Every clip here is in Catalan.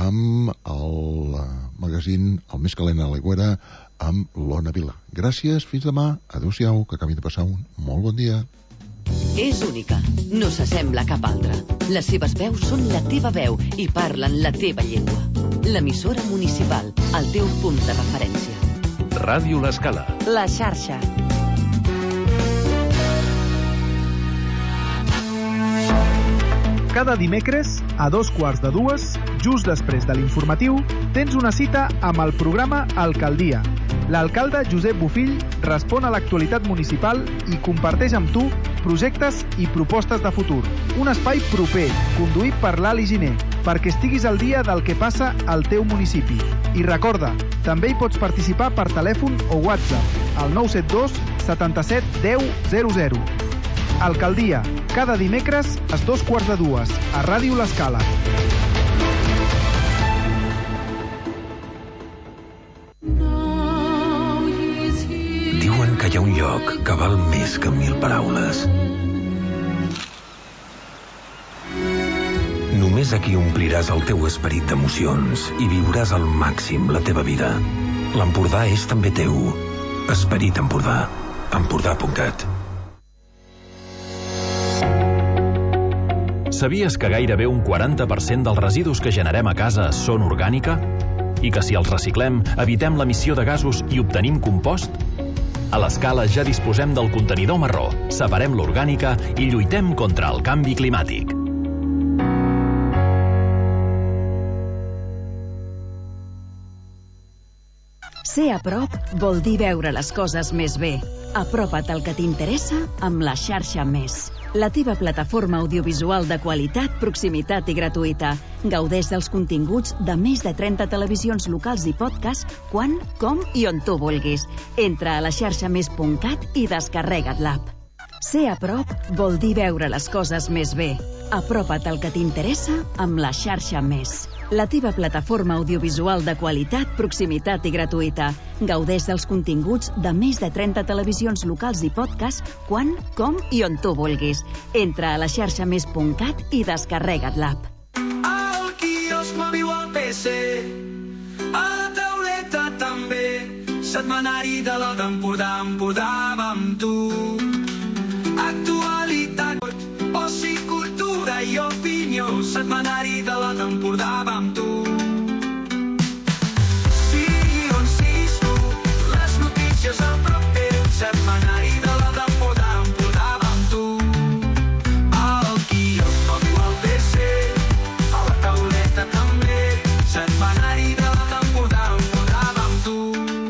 amb el magazín El més calent a l'Aigüera amb l'Ona Vila. Gràcies, fins demà, adeu-siau, que acabi de passar un molt bon dia. És única, no s'assembla a cap altra. Les seves veus són la teva veu i parlen la teva llengua. L'emissora municipal, el teu punt de referència. Ràdio L'Escala. La xarxa. Cada dimecres, a 2:15, just després de l'informatiu, tens una cita amb el programa Alcaldia. L'alcalde Josep Bofill respon a l'actualitat municipal i comparteix amb tu projectes i propostes de futur. Un espai proper, conduït per l'Ali Giner, perquè estiguis al dia del que passa al teu municipi. I recorda, també hi pots participar per telèfon o WhatsApp al 972 77 10 00. Alcaldia, cada dimecres a 2:15 a Ràdio L'Escala. Diuen que hi ha un lloc que val més que 1000 paraules. Només aquí ompliràs el teu esperit d'emocions i viuràs al màxim la teva vida. L'Empordà és també teu. Esperit Empordà. Empordà.cat. Sabies que gairebé un 40% dels residus que generem a casa són orgànica? I que si els reciclem, evitem l'emissió de gasos i obtenim compost? A l'Escala ja disposem del contenidor marró, separem l'orgànica i lluitem contra el canvi climàtic. Ser a prop vol dir veure les coses més bé. Apropa't al que t'interessa amb la xarxa Més. La teva plataforma audiovisual de qualitat, proximitat i gratuïta. Gaudeix dels continguts de més de 30 televisions locals i podcasts quan, com i on tu vulguis. Entra a laxarxamés.cat i descarrega't l'app. Ser a prop vol dir veure les coses més bé. Apropa't al que t'interessa amb la xarxa Més. La teva plataforma audiovisual de qualitat, proximitat i gratuïta. Gaudeix dels continguts de més de 30 televisions locals i podcasts quan, com i on tu vulguis. Entra a laxarxamés.cat i descarrega't l'app. Al quiosc m'aviu al PC, a la tauleta també, setmanari de la d'Empordà, Empordà amb tu. Actualitat, oci, cultura i opinió, setmanari de la d'Empordà amb tu. Sí, on siguis tu, les notícies a prop teu, setmanari de la d'Empordà, Empordà amb tu. Al quiosc m'aviu al PC, a la tauleta també, setmanari de la d'Empordà, Empordà amb tu.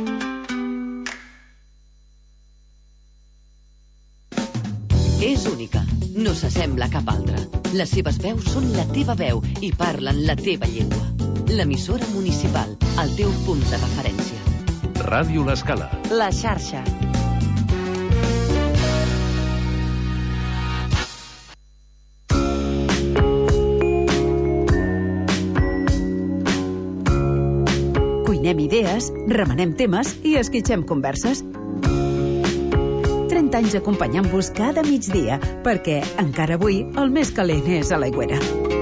És única, no s'assembla a cap altra. Les seves veus són la teva veu i parlen la teva llengua. L'emissora municipal, el teu punt de referència. Ràdio L'Escala. La xarxa. Cuinem idees, remenem temes i esquitxem converses. 30 anys acompanyant-vos cada migdia, perquè encara avui el més calent és a l'Aigüera.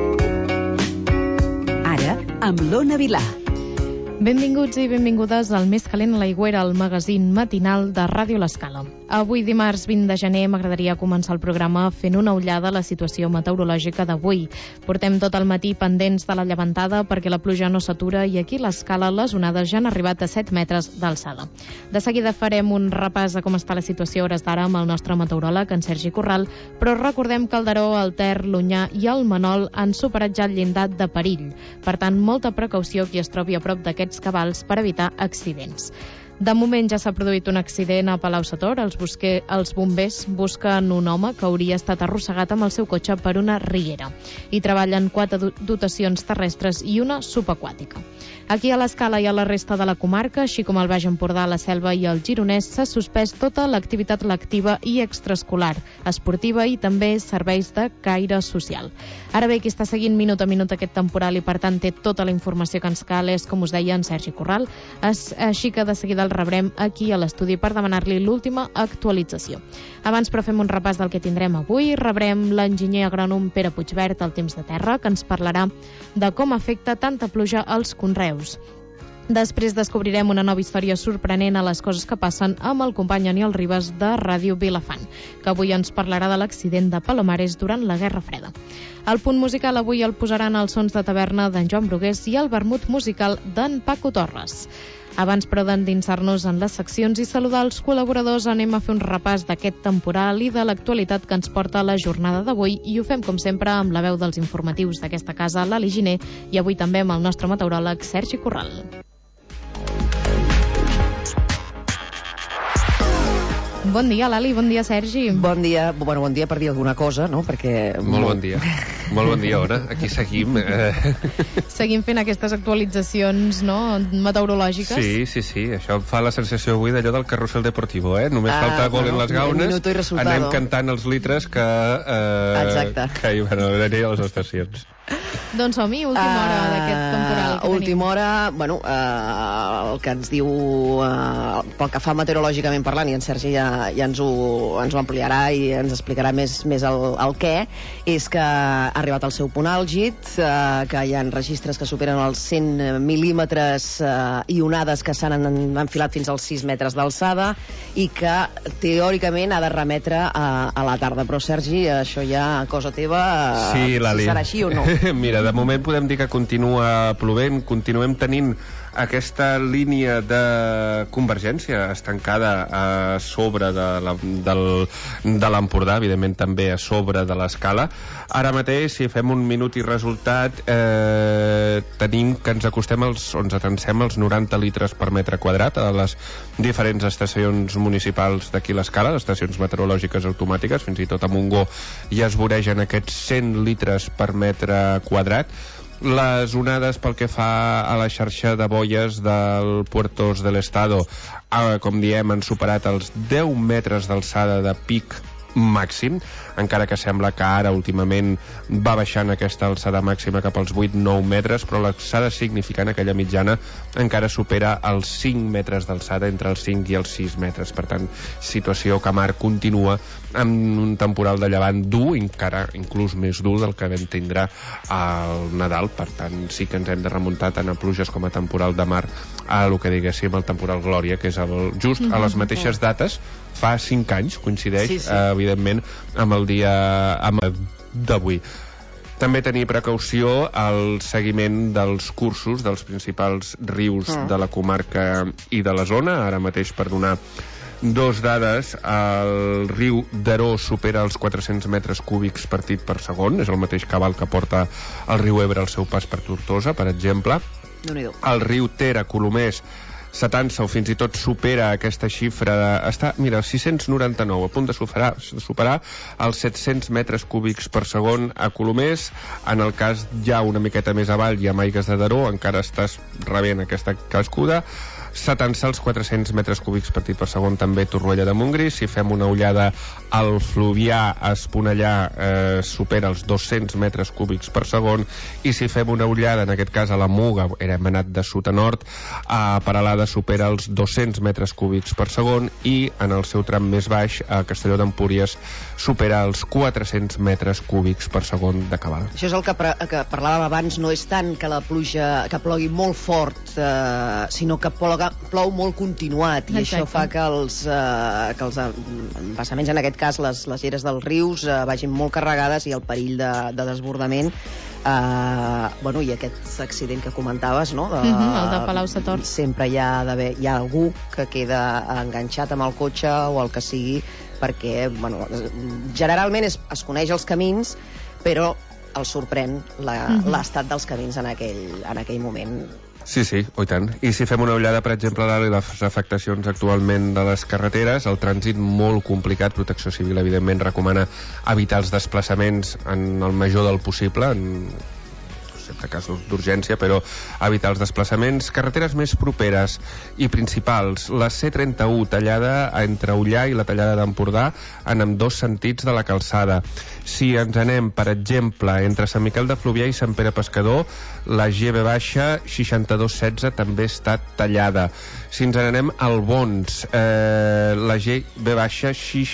Ara, amb l'Ona Vilà. Benvinguts i benvingudes al Més calent a l'Aigüera, el magazín matinal de Ràdio L'Escala. Avui, dimarts 20 de gener, m'agradaria començar el programa fent una ullada a la situació meteorològica d'avui. Portem tot el matí pendents de la llevantada perquè la pluja no s'atura i aquí a l'Escala les onades ja han arribat a 7 metres d'alçada. De seguida farem un repàs a com està la situació a hores d'ara amb el nostre meteoròleg, en Sergi Corral, però recordem que el Daró, el Ter, l'Onyar i el Manol han superat ja el llindar de perill. Per tant, molta precaució qui es trobi a prop d'aquests cabals per evitar accidents. De moment ja s'ha produït un accident a Palau-sator. Els bombers busquen un home que hauria estat arrossegat amb el seu cotxe per una riera. Hi treballen 4 dotacions terrestres i una subaquàtica. Aquí a l'Escala i a la resta de la comarca, així com al Baix Empordà, la Selva i el Gironès, s'ha suspès tota l'activitat lectiva i extraescolar, esportiva i també serveis de caire social. Ara bé, qui està seguint minut a minut aquest temporal i per tant té tota la informació que ens cal és, com us deia, en Sergi Corral. Així que de seguida el rebrem aquí a l'estudi per demanar-li l'última actualització. Abans, però, fem un repàs del que tindrem avui. Rebrem l'enginyer agrònom Pere Puigvert al Temps de Terra, que ens parlarà de com afecta tanta pluja als conreus. Després descobrirem una nova història sorprenent a les coses que passen amb el company Aniol Ribas de Ràdio Vilafant, que avui ens parlarà de l'accident de Palomares durant la Guerra Freda. El punt musical avui el posaran els sons de taverna d'en Joan Brugués i el vermut musical d'en Paco Torres. Abans, però, d'endinsar-nos en les seccions i saludar els col·laboradors, anem a fer un repàs d'aquest temporal i de l'actualitat que ens porta la jornada d'avui, i ho fem, com sempre, amb la veu dels informatius d'aquesta casa, l'Ali Giner, i avui també amb el nostre meteoròleg Sergi Corral. Bon dia, Lali, bon dia, Sergi. Bon dia, bueno, bon dia per dir alguna cosa, no? Perquè... Molt bon dia. Molt bon dia, Ona. Aquí seguim. Seguim fent aquestes actualitzacions, no?, meteorològiques. Sí. Això em fa la sensació avui d'allò del carrusel deportivo, eh? Només falta gol en les gaunes, anem cantant els litres que... Exacte. Que hi van haver a les estacions. Doncs som-hi, última hora d'aquest temporal que tenim. Última hora, bueno, el que ens diu, pel que fa meteorològicament parlant, i en Sergi ja ens ho ampliarà i ens explicarà més el què, és que ha arribat al seu punt àlgid, que hi ha registres que superen els 100 mil·límetres i onades que s'han enfilat fins als 6 metres d'alçada i que teòricament ha de remetre a la tarda. Però, Sergi, això ja cosa teva, sí, si serà així o no. Mira, de moment podem dir que continua plovent, continuem tenint aquesta línia de convergència estancada a sobre de l'Empordà, evidentment també a sobre de l'escala. Ara mateix, si fem un minut i resultat, tenim que ens acostem ens atansem als 90 litres per metre quadrat a les diferents estacions municipals d'aquí l'escala, les estacions meteorològiques automàtiques, fins i tot a Montgó ja es voregen aquests 100 litres per metre quadrat. Les onades pel que fa a la xarxa de boies del Puertos del Estado, com diem, han superat els 10 metres d'alçada de pic màxim, encara que sembla que ara últimament va baixant aquesta alçada màxima cap als 8-9 metres, però l'alçada significant, aquella mitjana, encara supera els 5 metres d'alçada, entre els 5 i els 6 metres. Per tant, situació que Mar continua amb un temporal de llevant dur, encara inclús més dur del que vam tindre al Nadal. Per tant, sí que ens hem de remuntar tant a pluges com a temporal de mar a el que diguéssim el temporal Glòria, que és just a les mateixes dates, fa 5 anys, coincideix, evidentment, amb el dia d'avui. També tenir precaució al seguiment dels cursos dels principals rius de la comarca i de la zona. Ara mateix, per donar dos dades, el riu Daró supera els 400 metres cúbics partit per segon, és el mateix cabal que porta el riu Ebre al seu pas per Tortosa, per exemple. El riu Ter a Colomers s'atansa o fins i tot supera aquesta xifra està, mira, 699, a punt de superar els 700 metres cúbics per segon a Colomers. En el cas ja una miqueta més avall i amb Aigues de Daró encara estàs rebent aquesta cascuda. S'atansa els 400 metres cúbics partit per segon també Torroella de Montgrí. Si fem una ullada al Fluvià, a Esponellà, supera els 200 metres cúbics per segon, i si fem una ullada, en aquest cas a la Muga, hem anat de sud a nord, a Peralada supera els 200 metres cúbics per segon, i en el seu tram més baix, a Castelló d'Empúries, supera els 400 metres cúbics per segon de cabal. Això és el que parlàvem abans, no és tant que la pluja, que plogui molt fort, sinó que plou molt continuat, i això fa que els embassaments, en aquest cas les lleres dels rius, vagin molt carregades i el perill de desbordament. I aquest accident que comentaves, no? El de Palau-sator. Sempre hi ha algú que queda enganxat amb el cotxe o el que sigui, perquè generalment es coneix els camins, però el sorprèn l'estat dels camins en aquell moment. Sí, oh i tant. I si fem una ullada, per exemple, a les afectacions actualment de les carreteres, el trànsit molt complicat. Protecció Civil, evidentment, recomana evitar els desplaçaments en el major del possible, excepte casos d'urgència, però evitar els desplaçaments. Carreteres més properes i principals, la C31 tallada entre Ullà i la tallada d'Empordà en ambdós sentits de la calçada. Si ens anem, per exemple, entre Sant Miquel de Fluvià i Sant Pere Pescador, la GB baixa 6216 també està tallada. Si ens anem al Bons, la GB baixa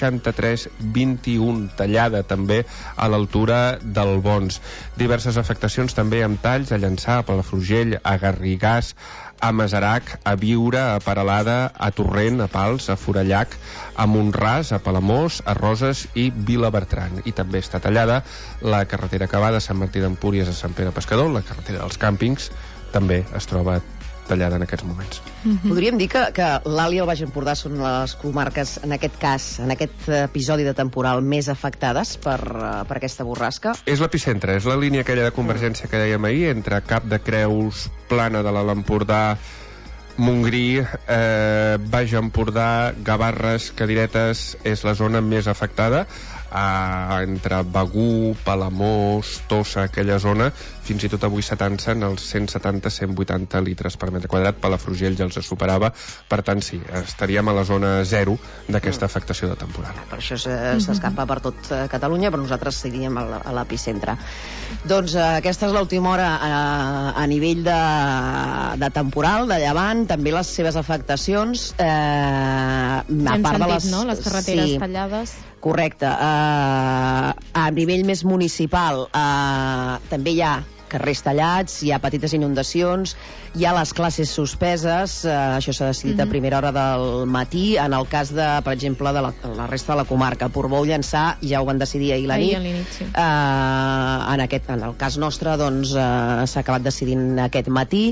6321 tallada també a l'altura del Bons. Diverses afectacions també amb talls a Llançà, a Palafrugell, a Garrigàs, a Masarac, a Biure, a Peralada, a Torrent, a Pals, a Forallac, a Montràs, a Palamós, a Roses i Vilabertran. I també està tallada la carretera que va de Sant Martí d'Empúries a Sant Pere Pescador, la carretera dels càmpings, també es troba tallada en aquests moments. Podríem dir que l'Alt i el Baix Empordà són les comarques, en aquest cas, en aquest episodi de temporal, més afectades per aquesta borrasca? És l'epicentre, és la línia aquella de convergència que dèiem ahir, entre Cap de Creus, Plana de l'Alt Empordà, Montgrí, Baix Empordà, Gavarres, Cadiretes, és la zona més afectada. Entre Begur, Palamós, Tossa, aquella zona, fins i tot avui s'atancen els 170-180 litres per metre quadrat. Palafrugell ja els superava, per tant sí, estaríem a la zona zero d'aquesta afectació de temporal. Per això s'escapa per tot Catalunya, però nosaltres seguiríem a l'epicentre. Doncs aquesta és l'última hora a nivell de temporal, de llevant, també les seves afectacions, a part de les... no? Les carreteres tallades. Correcte. A nivell més municipal també hi ha carrers tallats, hi ha petites inundacions, hi ha les classes suspeses, això s'ha decidit a primera hora del matí, en el cas de, per exemple, de la resta de la comarca. Portbou, Llançà, ja ho van decidir ahir la nit. Sí. En el cas nostre, doncs, s'ha acabat decidint aquest matí.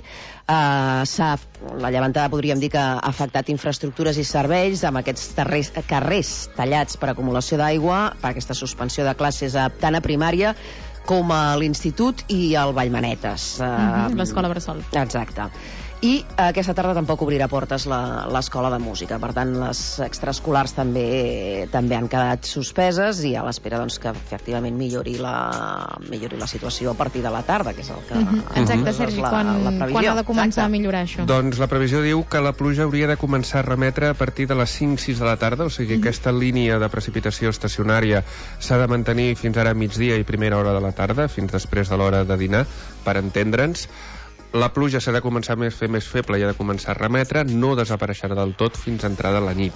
La llevantada, podríem dir, que ha afectat infraestructures i serveis amb aquests carrers tallats per acumulació d'aigua, per aquesta suspensió de classes tant a primària com a l'Institut i al Vallmanetes. L'Escola Bressol. Exacte. I aquesta tarda tampoc obrirà portes l'Escola de Música. Per tant, les extraescolars també han quedat suspeses i a l'espera, doncs, que efectivament millori la situació a partir de la tarda, que és el que... Exacte, Sergi, quan ha de començar a millorar això? Doncs la previsió diu que la pluja hauria de començar a remetre a partir de les 5-6 de la tarda, o sigui que aquesta línia de precipitació estacionària s'ha de mantenir fins ara a migdia i primera hora de la tarda, fins després de l'hora de dinar, per entendre'ns. La pluja s'ha de començar a fer més feble i ha de començar a remetre, no desapareixerà del tot fins a entrada la nit.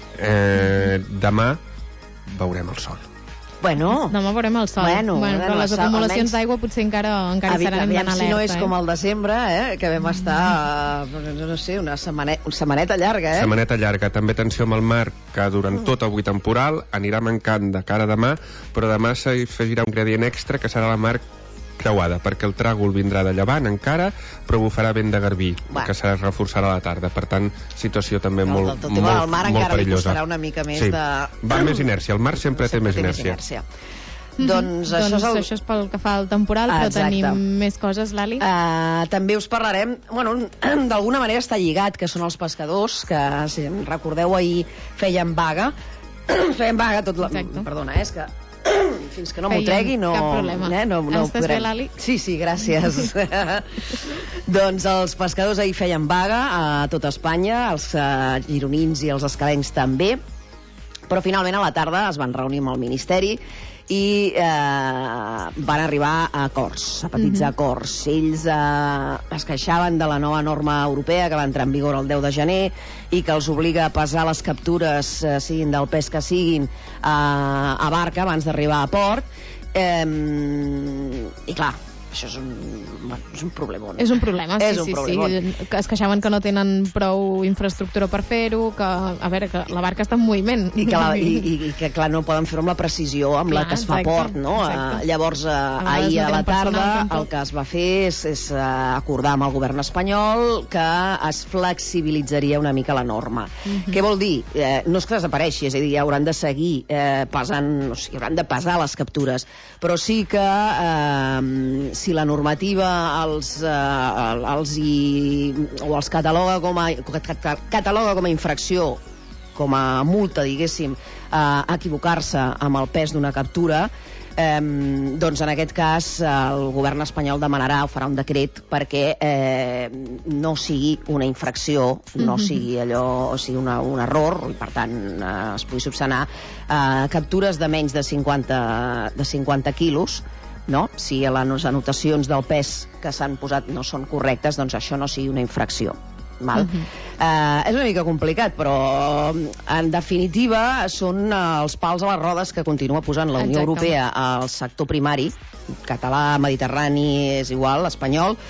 Demà veurem el sol. Demà veurem el sol. Però les acumulacions d'aigua potser encara seran en alerta. Si no és com el desembre, que vam estar, no sé, una setmaneta llarga. Setmaneta llarga. També atenció amb el mar, que durant tot avui temporal anirà mancant de cara a demà, però demà s'afegirà un gradient extra, que serà la mar creuada, perquè el tràgol vindrà de llevant encara, però bufarà vent de garbí, que se reforçarà a la tarda. Per tant, situació també molt perillosa. El mar encara li costarà una mica més de... Va més inèrcia, el mar sempre té més inèrcia. Doncs això és pel que fa al temporal, però tenim més coses, Lali. També us parlarem, d'alguna manera està lligat, que són els pescadors, que, si recordeu, ahir feien vaga. Feien vaga tot la... Perdona, és que... fins que no m'ho tregui no... Cap problema. Estàs bé, Lali? Sí, gràcies. Doncs els pescadors ahir feien vaga a tot Espanya, els gironins i els escalencs també, però finalment a la tarda es van reunir amb el Ministeri i van arribar a acords, a petits acords. Ells es queixaven de la nova norma europea que va entrar en vigor el 10 de gener i que els obliga a pesar les captures, siguin del pes que siguin, a barca abans d'arribar a port. I clar, això és un problemón. És un problema, sí. Es queixaven que no tenen prou infraestructura per fer-ho, que, a veure, que la barca està en moviment. I que clar, no poden fer-ho amb la precisió amb la que es fa port, no? Llavors, ahir a la tarda, el que es va fer és acordar amb el govern espanyol que es flexibilitzaria una mica la norma. Què vol dir? No és que desapareixi, és a dir, hauran de seguir pesant, o sigui, hauran de pesar les captures, però sí que si la normativa els cataloga com a infracció, com a multa, diguéssim, equivocar-se amb el pes d'una captura, Doncs en aquest cas el govern espanyol demanarà o farà un decret perquè no sigui una infracció, no sigui allò, o sigui un error, i per tant es pugui subsanar captures de menys de 50 quilos, no? Si les anotacions del pes que s'han posat no són correctes, doncs això no sigui una infracció. És una mica complicat, però en definitiva són els pals a les rodes que continua posant la Unió Europea al sector primari, català, mediterrani, és igual, espanyol,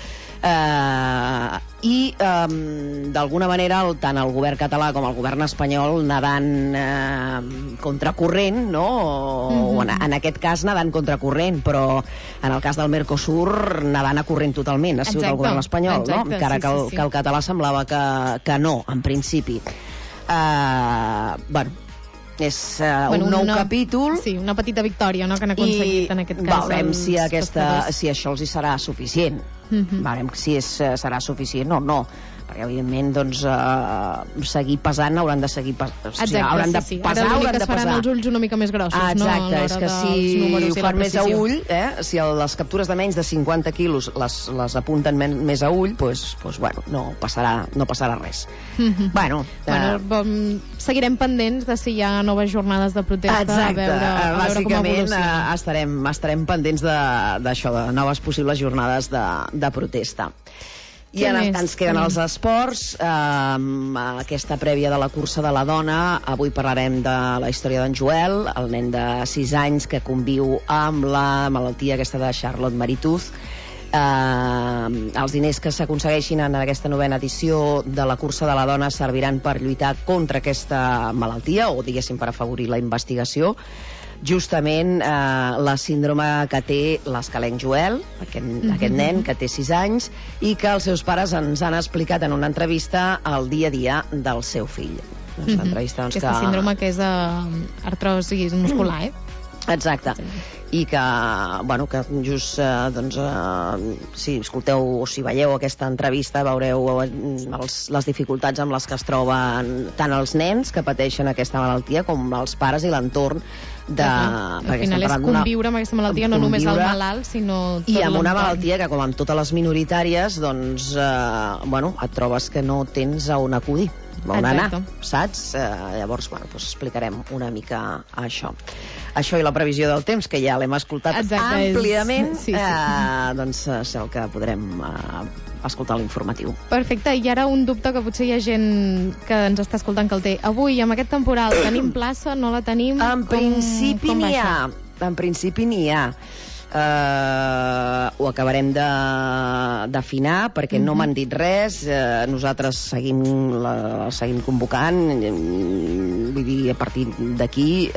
i d'alguna manera tant el govern català com el govern espanyol nedant contracorrent, no? O en aquest cas nedant contracorrent, però en el cas del Mercosur nedant a corrent totalment, ha sigut el govern espanyol, no? Encara que el català semblava que no, en principi. Bueno, és un nou capítol. Sí, una petita victòria, no?, que han aconseguit en aquest cas. Veurem si això els hi serà suficient. Veurem si serà suficient o no. Perquè, evidentment, doncs, seguir pesant hauran de seguir pesant. Exacte, hauran de pesar, hauran de pesar. Faran els ulls una mica més grossos, no? Exacte, és que si ho fan més a ull, si les captures de menys de 50 quilos les apunten més a ull, doncs, bueno, no passarà res. Bueno, seguirem pendents de si hi ha noves jornades de protesta. Exacte, bàsicament estarem pendents d'això, de noves possibles jornades de protesta. I ens queden els esports, aquesta prèvia de la cursa de la dona. Avui parlarem de la història d'en Joel, el nen de 6 anys que conviu amb la malaltia aquesta de Charlotte-Marie Tooth. Els diners que s'aconsegueixin en aquesta 9a edició de la cursa de la dona serviran per lluitar contra aquesta malaltia, o diguéssim per afavorir la investigació. Justament la síndrome que té l'escalenc Joel, aquest nen que té 6 anys, i que els seus pares ens han explicat en una entrevista el dia a dia del seu fill. Aquesta síndrome que és artrosi muscular, Exacte. I que, bueno, que just, si escolteu o si veieu aquesta entrevista veureu les dificultats amb les que es troben tant els nens que pateixen aquesta malaltia com els pares i l'entorn al final és conviure amb aquesta malaltia, no només el malalt, sinó tot i amb una malaltia que, com amb totes les minoritàries, doncs, bueno, et trobes que no tens a on acudir, on anar, saps? Llavors, bueno, doncs explicarem una mica això i la previsió del temps, que ja l'hem escoltat àmpliament, doncs és el que podrem escoltar a l'informatiu. Perfecte, i ara un dubte que potser hi ha gent que ens està escoltant que el té. Avui, amb aquest temporal, tenim plaça, no la tenim? En principi n'hi ha. En principi n'hi ha. Ho acabarem d'afinar perquè no m'han dit res. Nosaltres seguim convocant, vull dir, a partir d'aquí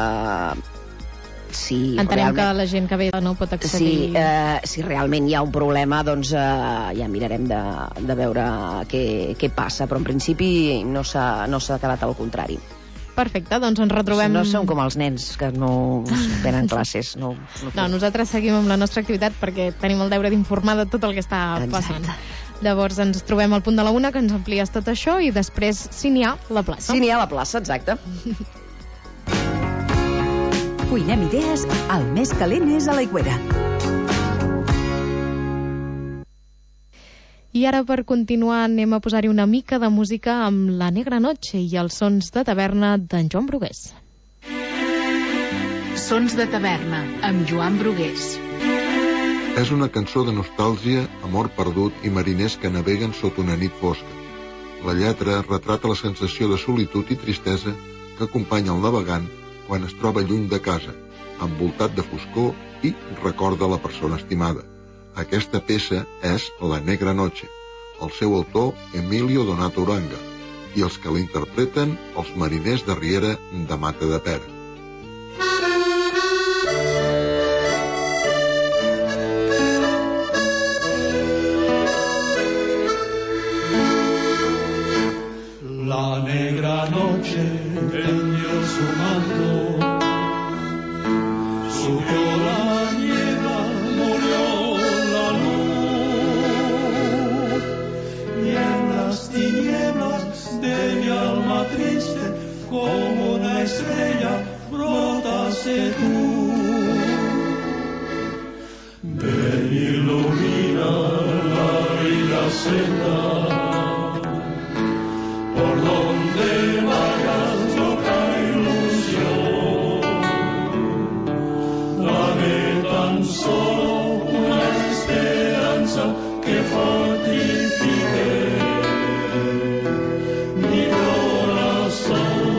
entenem que la gent que ve no pot accedir. Si realment hi ha un problema, doncs ja mirarem de veure què passa, però en principi no s'ha quedat al contrari. Perfecte, doncs ens retrobem... No som com els nens, que no tenen classes. No, nosaltres seguim amb la nostra activitat perquè tenim el deure d'informar de tot el que està passant. Llavors ens trobem al punt de la 1, que ens amplies tot això, i després, si n'hi ha, la plaça. Si n'hi ha la plaça, exacte. Cuinem idees, el més calent és a l'Aigüera. I ara, per continuar, anem a posar-hi una mica de música amb La Negra Noche i els sons de taverna d'en Joan Brugués. Sons de taverna, amb Joan Brugués. És una cançó de nostàlgia, amor perdut i mariners que naveguen sota una nit fosca. La lletra retrata la sensació de solitud i tristesa que acompanya el navegant quan es troba lluny de casa, envoltat de foscor i recorda la persona estimada. Aquesta peça és La Negra Noche, el seu autor Emilio Donato Uranga, i els que la interpreten els mariners de Riera de Mata de Pera. La negra noche tendió su manto, subió la niebla, murió la luz, y en las tinieblas de mi alma triste, como una estrella, brotaste tú. senda por donde vayas, loca ilusión. Dame tan solo una esperanza que fortifique mi corazón.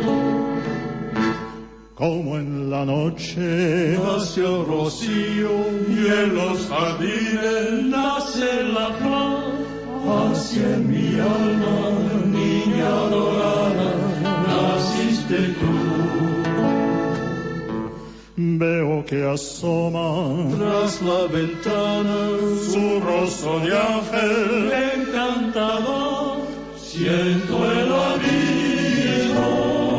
Como en la noche nació rocío y en los jardines nace la flor, así en mi alma, niña dorada, naciste tú. Veo que asoma tras la ventana su rostro de ángel encantador, siento el abismo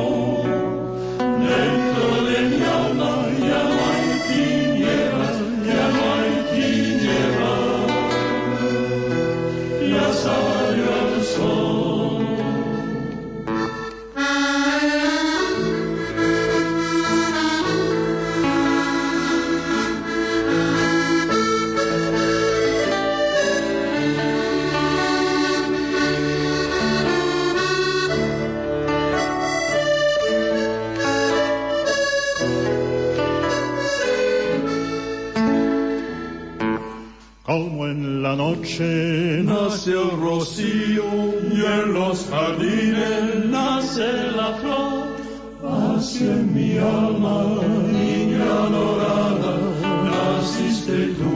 dentro de mi alma, ya no hay tinieblas, ya no hay tinieblas, ya salió el sol. Como en la noche nace el rocío y en los jardines nace la flor, así en mi alma, niña dorada, naciste tú.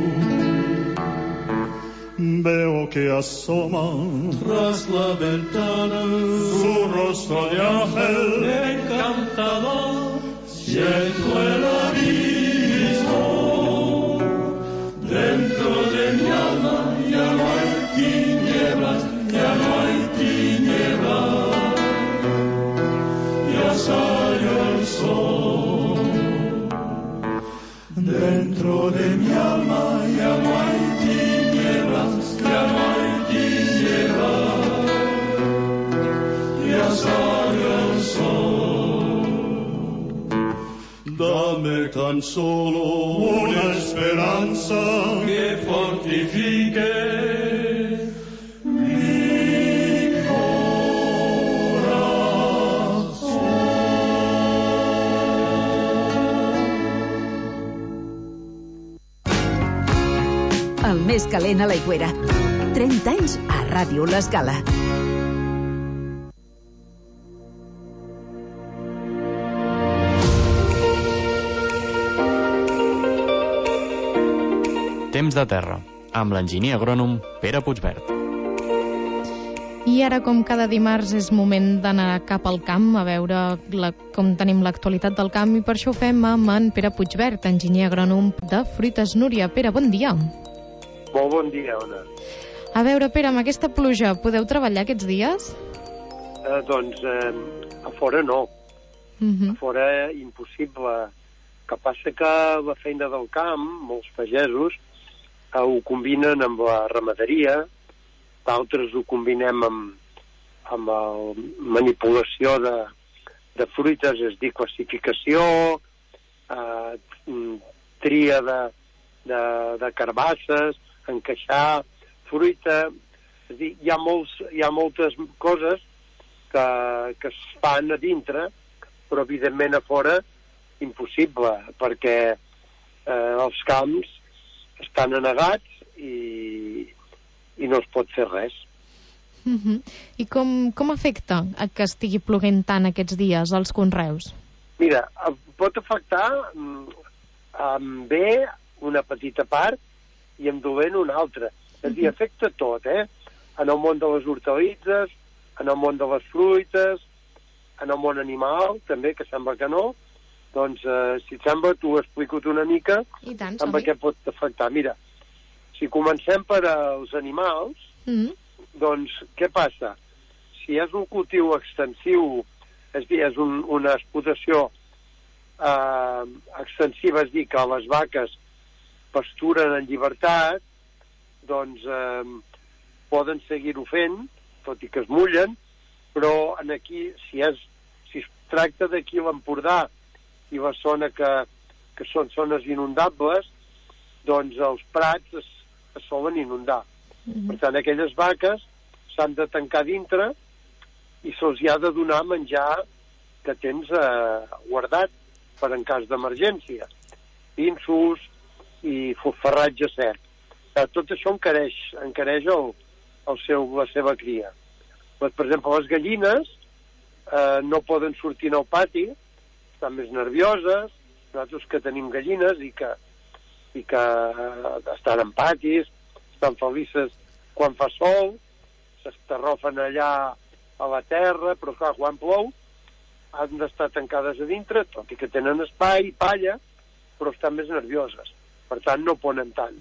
Veo que asoma tras la ventana su rostro de ángel encantador, siento el abismo dentro de mi alma, ya no hay tinieblas, ya no hay tinieblas, ya salió el sol. Dentro de mi alma ya no hay tinieblas, ya no hay tinieblas, ya salió el sol. Dame tan solo una esperanza que fortifique mi corazón. El més calent a l'aigüera. 30 anys a Ràdio L'Escala. Temps de terra, amb l'enginyer agrònom Pere Puigvert. I ara, com cada dimarts, és moment d'anar cap al camp a veure com tenim l'actualitat del camp, i per això ho fem amb en Pere Puigvert, enginyer agrònom de Fruites Núria. Pere, bon dia. Molt bon dia, Ona. A veure, Pere, amb aquesta pluja, podeu treballar aquests dies? A fora no. A fora impossible. Que passa que la feina del camp, molts pagesos, ho combinen amb la ramaderia, d'altres ho combinem amb la manipulació de fruites, és a dir, classificació, tria de carbasses, encaixar fruita, és a dir, hi ha moltes coses que es fan a dintre, però evidentment a fora impossible, perquè els camps estan anegats i no es pot fer res. I com afecta que estigui ploguent tant aquests dies als conreus? Mira, pot afectar amb bé una petita part i amb dolent una altra. És a dir, afecta tot, en el món de les hortalitzes, en el món de les fruites, en el món animal, també, que sembla que no. Doncs, si et sembla, t'ho explico una mica amb què pot afectar. Mira, si comencem per als animals, doncs, què passa? Si és un cultiu extensiu, és a dir, és una explotació extensiva, és a dir, que les vaques pasturen en llibertat, doncs poden seguir-ho fent, tot i que es mullen, però aquí, si es tracta d'aquí l'Empordà i la zona que són zones inundables, doncs els prats es solen inundar. Per tant, aquelles vaques s'han de tancar dintre i se'ls ha de donar menjar que tens guardat per en cas d'emergència. Pinsos i farratge sec. Tot això encareix la seva cria. Per exemple, les gallines no poden sortir al pati, estan més nervioses. Nosaltres que tenim gallines i que estan en patis, estan felices quan fa sol, s'estarrofen allà a la terra, però clar, quan plou han d'estar tancades a dintre, tot i que tenen espai i palla, però estan més nervioses. Per tant, no ponen tant.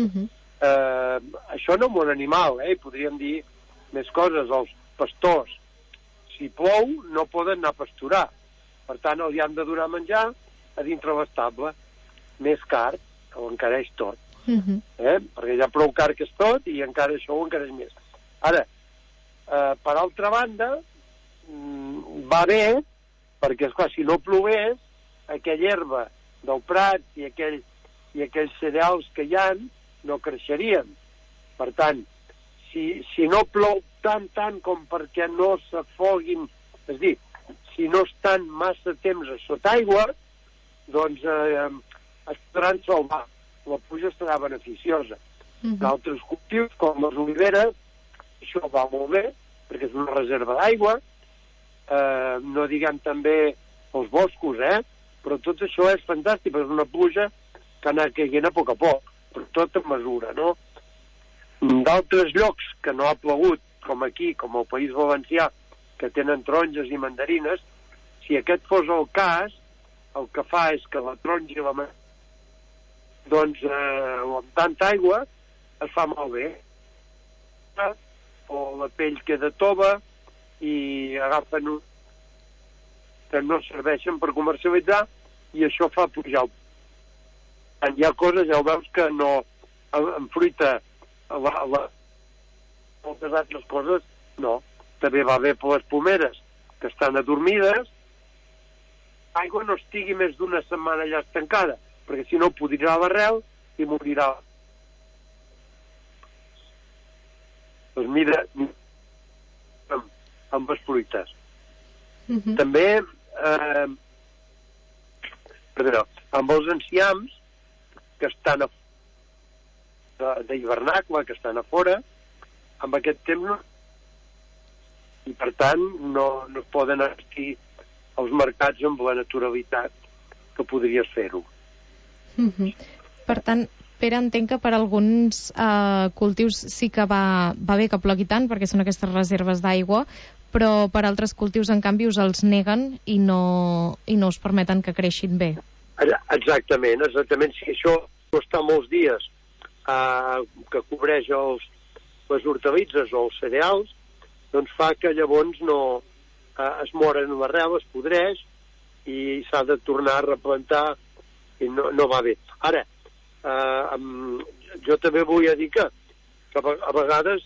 Això no és un animal, podríem dir més coses. Els pastors, si plou, no poden anar a pasturar. Per tant, els han de donar menjar a dintre l'estable. Més car, que ho encareix tot. Perquè ja prou car que és tot i encara això ho encareix més. Ara, per altra banda, va bé, perquè, esclar, si no plogués, aquella herba del prat i aquells cereals que hi ha no creixerien. Per tant, si no plou tant com perquè no s'afoguin, és a dir, si no estan massa temps a sota aigua, doncs es podran salvar. La pluja serà beneficiosa. D'altres cultius, com les oliveres, això va molt bé, perquè és una reserva d'aigua. No diguem també els boscos, però tot això és fantàstic, és una pluja que ha anat caient a poc, però tot en mesura, no? D'altres llocs que no ha plogut, com aquí, com el País Valencià, que tenen taronges i mandarines, si aquest fos el cas, el que fa és que la taronja i la mandarina, doncs amb tanta aigua es fa malbé. O la pell queda tova i agafen que no serveixen per comercialitzar i això fa pujar el preu. Hi ha coses, ja ho veus, que no en fruita moltes altres coses no. També va bé per les pomeres que estan adormides, l'aigua no estigui més d'una setmana allà estancada, perquè si no podrirà l'arrel i morirà. Doncs mira, amb les fruites. També amb els enciams que estan d'hivernacle, que estan a fora, amb aquest temps i per tant no es poden assistir als mercats amb la naturalitat que podries fer-ho. Per tant, Pere, entenc que per alguns cultius sí que va bé que plogui tant, perquè són aquestes reserves d'aigua, però per altres cultius, en canvi, us els neguen i no us permeten que creixin bé. Exactament. Si això està molts dies que cobreix les hortalitzes o els cereals, doncs fa que llavors no es moren l'arrel, es podreix i s'ha de tornar a replantar i no va bé. Ara, jo també vull dir que a vegades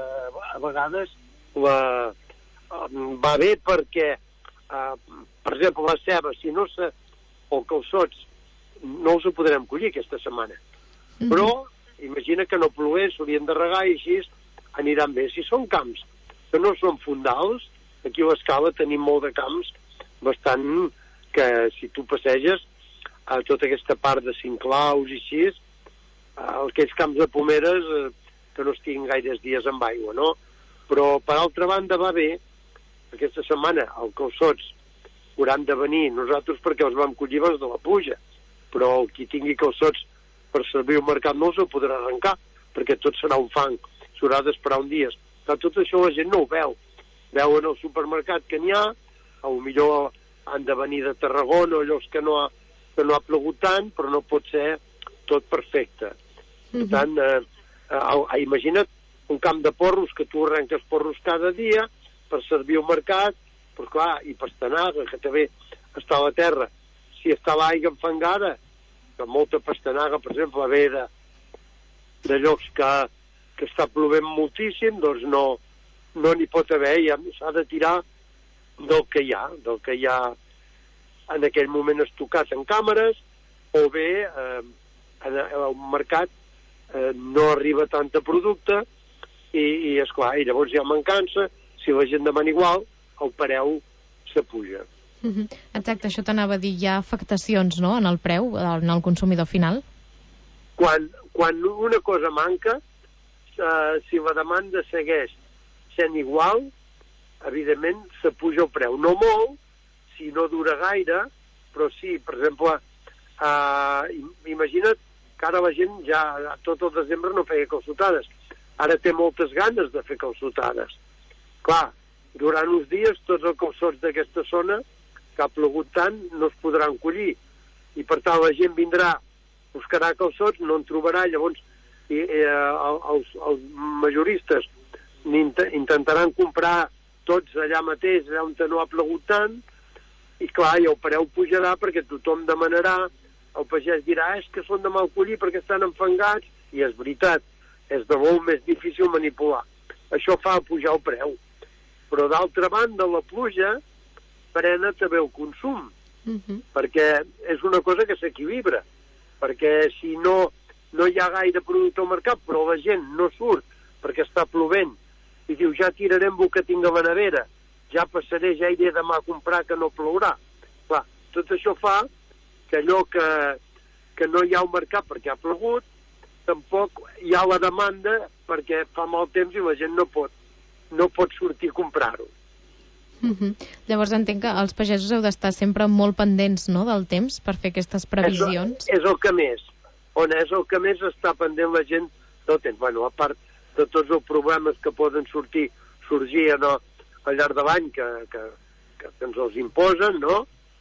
va bé perquè per exemple la ceba o calçots no els podrem collir aquesta setmana, però imagina que no plogués, s'haurien de regar i així aniran bé. Si són camps que no són fondals, aquí a l'Escala tenim molt de camps bastant que si tu passeges a tota aquesta part de Cinclaus i així, aquells camps de pomeres que no estiguin gaires dies amb aigua, no? Però per altra banda va bé, aquesta setmana els calçots hauran de venir nosaltres perquè els vam collir abans de la pluja, però qui tingui calçots per servir al mercat no els podrà arrencar perquè tot serà un fang, s'haurà d'esperar un dia. Tot això la gent no ho veu, veuen al supermercat que n'hi ha, potser han de venir de Tarragona o llocs que no ha plogut tant, però no pot ser tot perfecte. Per tant, imagina't un camp de porros que tu arrenques porros cada dia per servir al mercat, però clar, i pastanaga, que també està a la terra. Si està l'aigua enfangada, que molta pastanaga, per exemple, ve de llocs que està plovent moltíssim, doncs no n'hi pot haver, ja s'ha de tirar del que hi ha en aquell moment estocat en càmeres, o bé al mercat no arriba tant de producte i esclar, i llavors ja mancança, si la gent demana igual, el preu s'apuja. Exacte, això t'anava a dir, hi ha afectacions, no?, en el preu, en el consumidor final? Quan una cosa manca, si la demanda segueix sent igual, evidentment s'apuja el preu. No molt, si no dura gaire, però sí, per exemple, imagina't que ara la gent ja tot el desembre no feia calçotades. Ara té moltes ganes de fer calçotades. Clar, durant uns dies tots els calçots d'aquesta zona que ha plogut tant no es podran collir. I per tant la gent vindrà, buscarà calçots, no en trobarà, llavors els majoristes intentaran comprar tots allà mateix, allà on no ha plogut tant, i clar, i el preu pujarà perquè tothom demanarà, el pagès dirà, és que són de mal collir perquè estan enfangats, i és veritat, és de molt més difícil manipular. Això fa pujar el preu. Però d'altra banda, la pluja frena també el consum, perquè és una cosa que s'equilibra, perquè si no hi ha gaire producte al mercat, però la gent no surt perquè està plovent, i diu, ja tirarem el que tinc a la nevera, ja passaré, ja iré demà a comprar que no plourà. Clar, tot això fa que allò que no hi ha al mercat perquè ha plogut, tampoc hi ha la demanda perquè fa mal temps i la gent no pot sortir a comprar-ho. Llavors entenc que els pagesos heu d'estar sempre molt pendents, no?, del temps per fer aquestes previsions. És el que més. On és el que més està pendent la gent del temps. Bueno, a part de tots els problemes que poden sorgir al llarg de l'any que ens els imposen, no?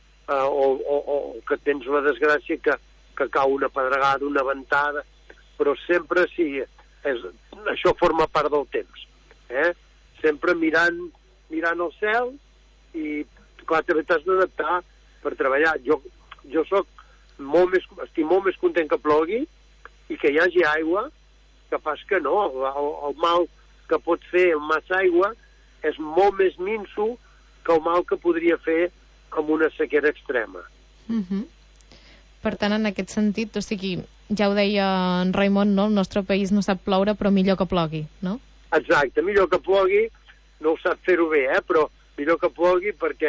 O que tens la desgràcia que cau una pedregada, una ventada, però sempre sí, això forma part del temps. Sempre mirant el cel i, clar, també t'has d'adaptar per treballar. Jo estic molt més content que plogui i que hi hagi aigua, que fas que no. El mal que pot fer el massa aigua és molt més minso que el mal que podria fer amb una sequera extrema. Per tant, en aquest sentit, o sigui, ja ho deia en Raimon, no? El nostre país no sap ploure, però millor que plogui, no? Exacte, millor que plogui, no ho sap fer-ho bé, però millor que plogui perquè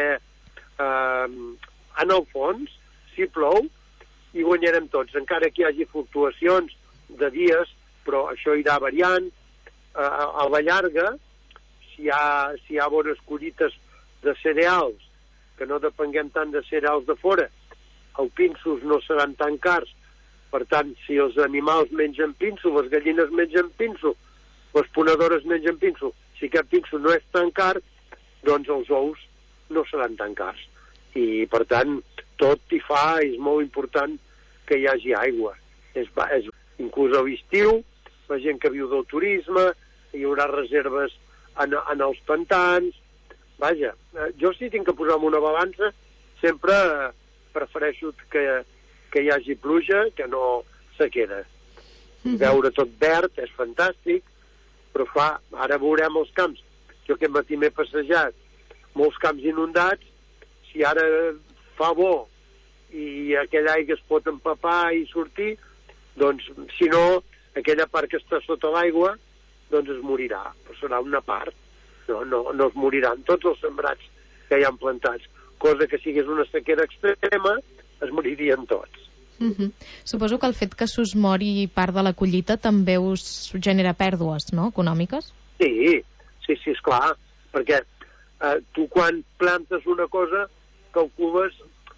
en el fons, si plou, hi guanyarem tots, encara que hi hagi fluctuacions de dies, però això irà variant. A la llarga, si hi ha bones collites de cereals, que no depenguem tant de cereals de fora, els pinsos no seran tan cars. Per tant, si els animals mengen pinso, les gallines mengen pinso, les ponedores mengen pinso, si aquest pinso no és tan car, doncs els ous no seran tan cars. I, per tant, tot hi fa, és molt important que hi hagi aigua. Inclús a l'estiu, la gent que viu del turisme, hi haurà reserves en els pantans. Vaja, jo si tinc que posar en una balança, sempre prefereixo que hi hagi pluja que no sequera. Veure tot verd és fantàstic, però ara veurem els camps. Jo aquest matí m'he passejat molts camps inundats, si ara fa bo i aquella aigua es pot empapar i sortir, doncs si no, aquella part que està sota l'aigua doncs es morirà, però serà una part, no es moriran tots els sembrats que hi han plantats, cosa que si hagués una sequera extrema es moririen tots. Suposo que el fet que s'us mori part de la collita també us genera pèrdues, no?, econòmiques? Sí, esclar, perquè tu quan plantes una cosa calcules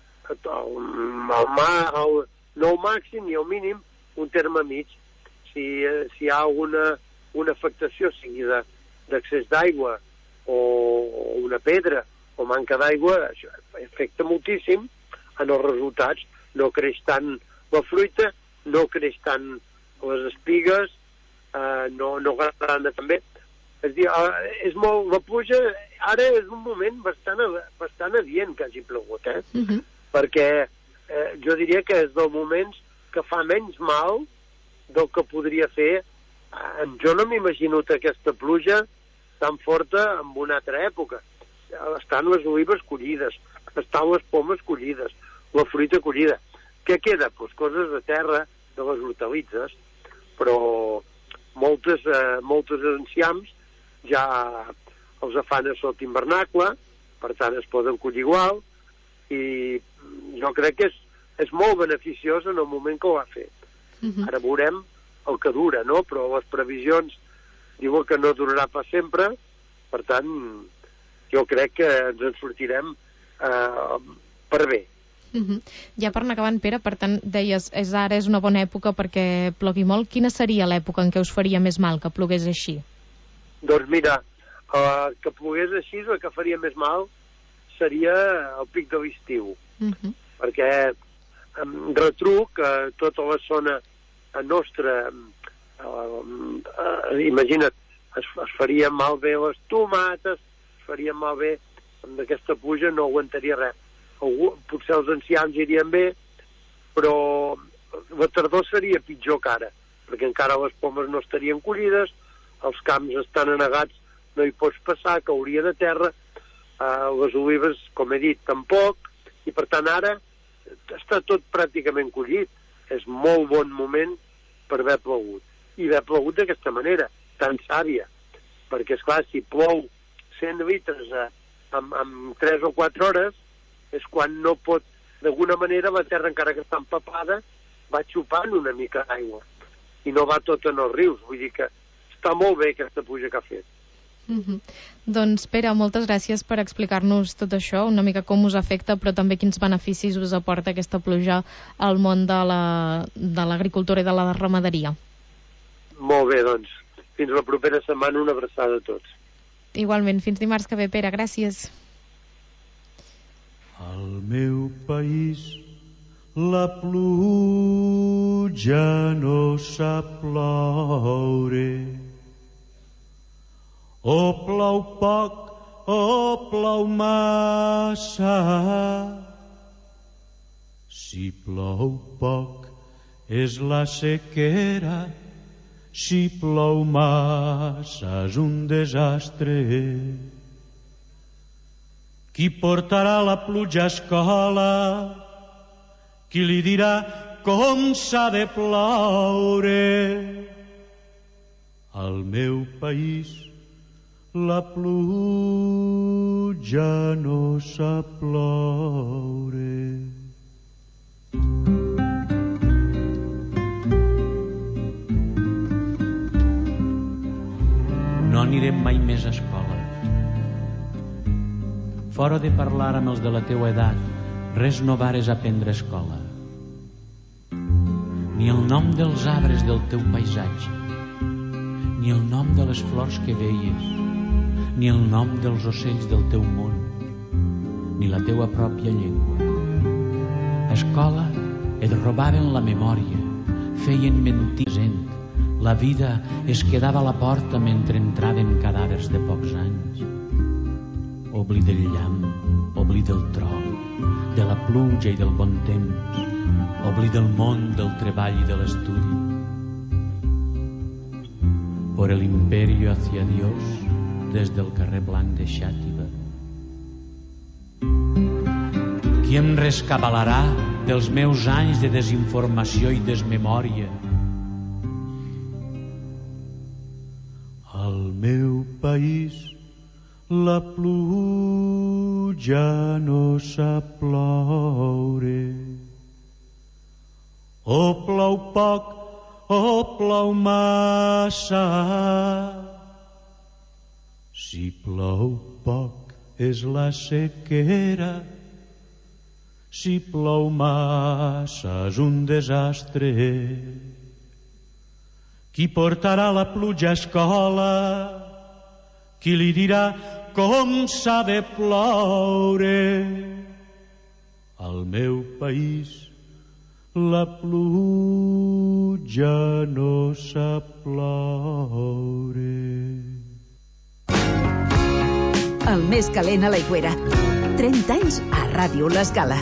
no el màxim ni el mínim, un terme mig. Si hi ha una afectació, sigui d'accés d'aigua o una pedra o manca d'aigua, això afecta moltíssim en els resultats. No creix tant la fruita, no creix tant les espigues, no grana també. És dir, la pluja ara és un moment bastant adient que hagi plogut, perquè jo diria que és dels moments que fa menys mal del que podria fer. Jo no m'imagino aquesta pluja tan forta en una altra època. Estan les olives collides, estan les pomes collides, la fruita collida. Què queda? Pues coses de terra, de les hortalitzes, però moltes enciams ja els fan a sota invernacle, per tant es poden collir igual, i jo crec que és molt beneficiós en el moment que ho ha fet. Ara veurem el que dura, no? Però les previsions diuen que no durarà pas sempre, per tant, jo crec que ens en sortirem per bé. Ja per anar acabant, Pere, per tant, deies, ara és una bona època perquè plogui molt. Quina seria l'època en què us faria més mal que plogués així? Doncs mira, que plogués així, el que faria més mal seria el pic de l'estiu, perquè retruc tota la zona nostra, imagina't, es farien malbé les tomates, es farien malbé, amb aquesta pluja no aguantaria res. Potser els ancians irien bé, però la tardor seria pitjor que ara, perquè encara les pomes no estarien collides, els camps estan anegats, no hi pots passar, caurien a terra, les olives, com he dit, tampoc, i per tant ara està tot pràcticament collit. És molt bon moment per haver plogut. I haver plogut d'aquesta manera, tan sàvia, perquè, esclar, si plou 100 litres en 3 o 4 hores, és quan no pot, d'alguna manera, la terra, encara que està empapada, va xupant una mica d'aigua, i no va tot en els rius. Vull dir que està molt bé aquesta pluja que ha fet. Doncs, Pere, moltes gràcies per explicar-nos tot això, una mica com us afecta, però també quins beneficis us aporta aquesta pluja al món de l'agricultura i de la ramaderia. Molt bé, doncs. Fins la propera setmana, una abraçada a tots. Igualment, fins dimarts que ve, Pere, gràcies. Al meu país la pluja no sap ploure, o plou poc o plou massa. Si plou poc és la sequera, si plou massa és un desastre. Qui portarà la pluja a escola? Qui li dirà com s'ha de ploure? Al meu país la pluja no sap ploure. No anirem mai més a escola. Fora de parlar amb els de la teua edat, res no vares aprendre a escola. Ni el nom dels arbres del teu paisatge, ni el nom de les flors que veies, ni el nom dels ocells del teu món, ni la teua pròpia llengua. A escola et robaven la memòria, feien mentir present. La vida es quedava a la porta mentre entraven cadàvers de pocs anys. Oblid del llamp, oblid del tro, de la pluja i del bon temps, oblid del món, del treball i de l'estudi. Por el imperio hacia Dios, des del carrer Blanc de Xàtiva. Qui em rescabalarà dels meus anys de desinformació i desmemòria? Al meu país la pluja no sap ploure, o plou poc o plou massa. Si plou poc és la sequera, si plou massa és un desastre. Qui portarà la pluja a escola? Qui li dirà com s'ha de ploure? Al meu país la pluja no sap ploure. El més calent a l'Aigüera. 30 anys a Ràdio L'Escala.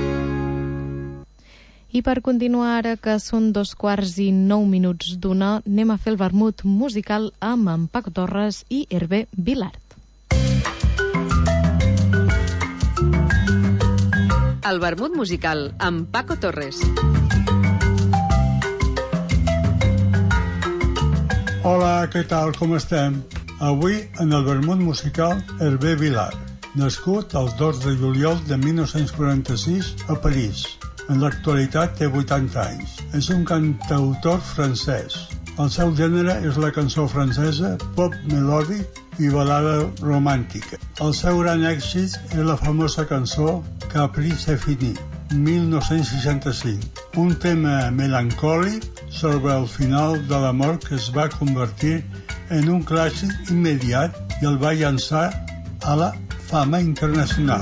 I per continuar, ara que són 2:09 d'una, anem a fer el vermut musical amb en Paco Torres i Hervé Vilart. El vermut musical amb Paco Torres. Hola, què tal, com estem? Avui, en el vermut musical, Hervé Vilar, nascut el 2 de juliol de 1946 a París. En l'actualitat té 80 anys. És un cantautor francès. El seu gènere és la cançó francesa, pop melòdic i balada romàntica. El seu gran èxit és la famosa cançó Capri c'est fini, 1965, un tema melancòlic sobre el final de l'amor que es va convertir en un clàssic immediat i el va llançar a la fama internacional.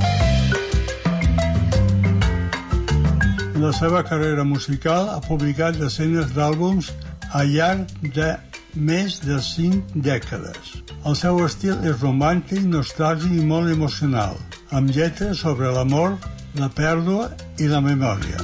En la seva carrera musical ha publicat desenes d'àlbums al llarg de més de 5 dècades. El seu estil és romàntic, nostàlgic i molt emocional, amb lletres sobre l'amor, la pèrdua i la memòria.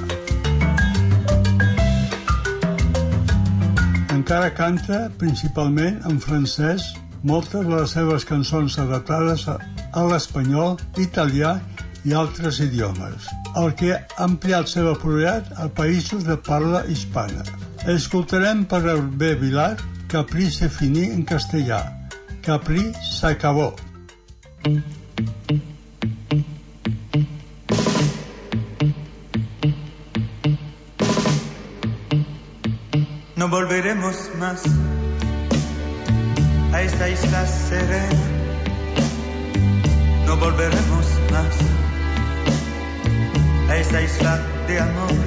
Encara canta principalment en francès moltes de les seves cançons adaptades a l'espanyol, italià i altres idiomes, el que ha ampliat seva popularitat a països de parla hispana. Escoltarem per Hervé Vilar Capri c'est fini en castellà. Capri s'acabó. No volveremos más a esta isla serena. No volveremos más a esta isla de amor.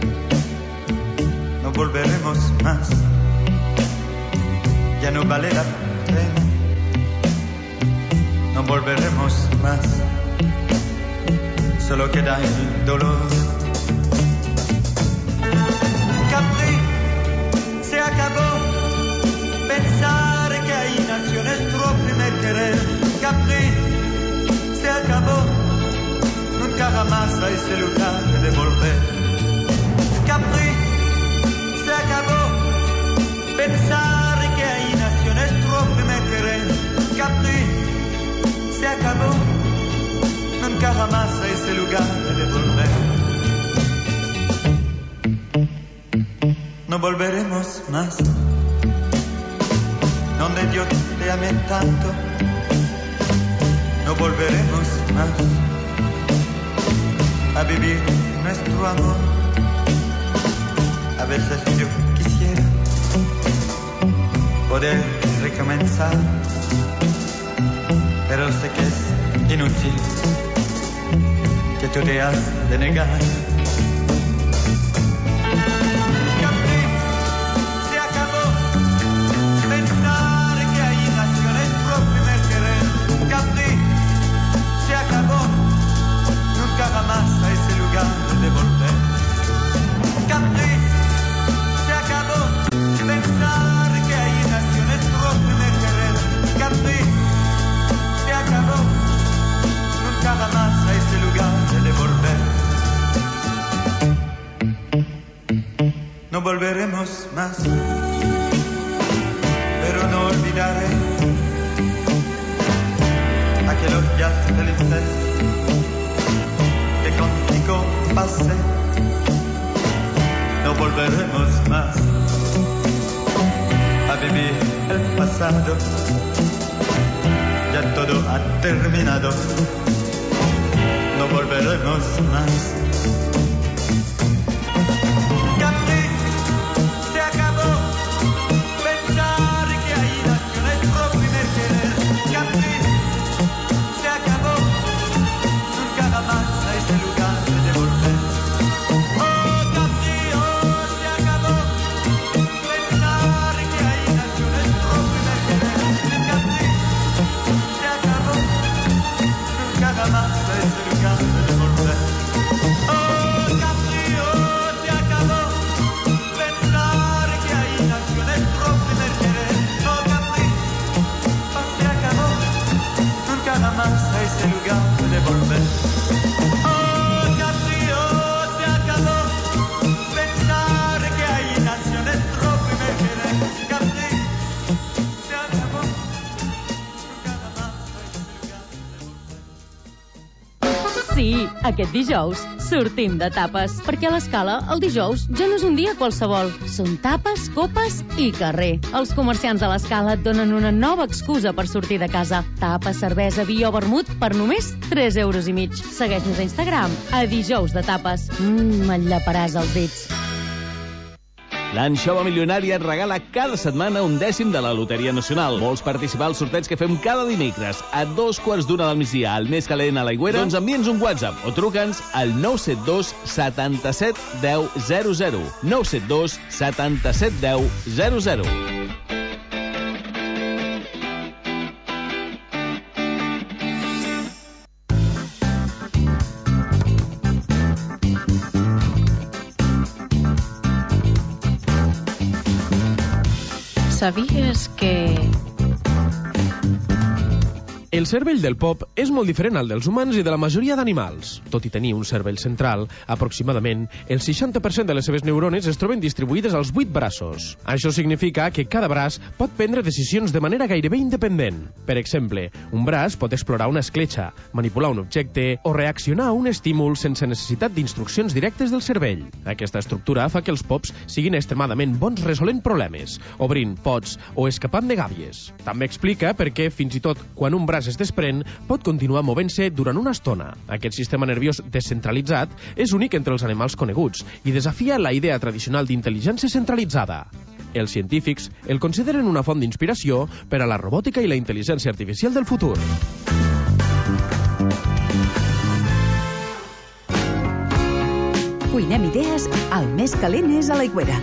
No volveremos más. Ya no vale la pena. No volveremos más. Solo queda el dolor. Capri se acabó. Pensar que ahí nació nuestro primer querer. Capri se acabó. Nunca jamás a ese lugar de volver. Capri se acabó. Pensar que ahí nació nuestro primer querer. Capri se acabó. Nunca jamás a ese lugar de volver. No volveremos más. Donde yo te amé tanto. No volveremos más a vivir nuestro amor. A veces yo quisiera poder recomenzar, pero sé que es inútil, que tú te has de negar. Capri se acabó. Pensar que ahí nació nuestro primer querer. Capri se acabó. Nunca jamás a ese lugar de volver. Capri se acabó. Pensar que ahí nació nuestro primer querer. Capri se acabó. Nunca jamás a ese lugar de volver. No volveremos más, pero no olvidaré aquellos días felices que contigo pasé. No volveremos más a vivir el pasado. Ya todo ha terminado. No volveremos más. Capri se acabó. Pensar que ahí nació nuestro primer querer. Capri se acabó. Nunca jamás a ese lugar de volver. Oh, Capri, oh, se acabó. Pensar que ahí nació nuestro primer querer. Capri se acabó. Nunca jamás a ese lugar de volver. Sí, aquest dijous sortim de tapes, perquè a l'Escala el dijous ja no és un dia qualsevol. Són tapes, copes i carrer. Els comerciants de l'Escala et donen una nova excusa per sortir de casa. Tapes, cervesa, vi o vermut per només 3,5 €. Segueix-nos a Instagram, a dijous de tapes. Et llaparàs els dits. L'Anxova Milionària et regala cada setmana un dècim de la Loteria Nacional. Vols participar al sorteig que fem cada dimecres a 2:15 del migdia al Més Calent a l'Aigüera? Doncs envia'ns un WhatsApp o truca'ns al 972 77 10 00. 972 77 10 00. Sabies que... El cervell del pop és molt diferent al dels humans i de la majoria d'animals. Tot i tenir un cervell central, aproximadament, el 60% de les seves neurones es troben distribuïdes als 8 braços. Això significa que cada braç pot prendre decisions de manera gairebé independent. Per exemple, un braç pot explorar una escletxa, manipular un objecte o reaccionar a un estímul sense necessitat d'instruccions directes del cervell. Aquesta estructura fa que els pops siguin extremadament bons resolent problemes, obrint pots o escapant de gàbies. També explica per què, fins i tot quan un braç es desprèn, pot continuar movent-se durant una estona. Aquest sistema nerviós descentralitzat és únic entre els animals coneguts i desafia la idea tradicional d'intel·ligència centralitzada. Els científics el consideren una font d'inspiració per a la robòtica i la intel·ligència artificial del futur. Cuinem idees, el més calent és a l'Aigüera.